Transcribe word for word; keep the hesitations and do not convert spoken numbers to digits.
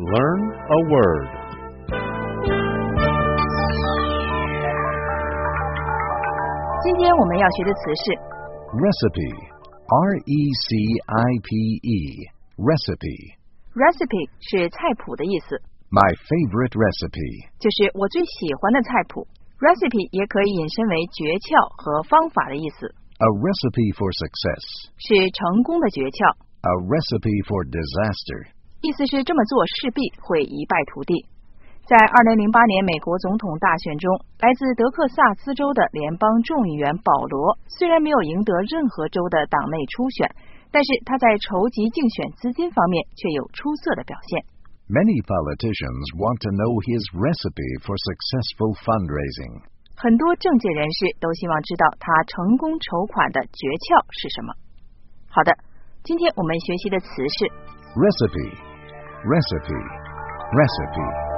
Learn a word. Recipe, R E C I P E, recipe. Recipe 是菜谱的意思。 My favorite recipe 就是我最喜欢的菜谱。Recipe 也可以引申为诀窍和方法的意思。 A recipe for success 是成功的诀窍。 A recipe for disaster 意思是这么做势必会一败涂地。在二零零八年美国总统大选中，来自德克萨斯州的联邦众议员保罗虽然没有赢得任何州的党内初选，但是他在筹集竞选资金方面却有出色的表现。 Many politicians want to know his recipe for successful fundraising. 很多政界人士都希望知道他成功筹款的诀窍是什么。好的，今天我们学习的词是 Recipe, recipe, recipe.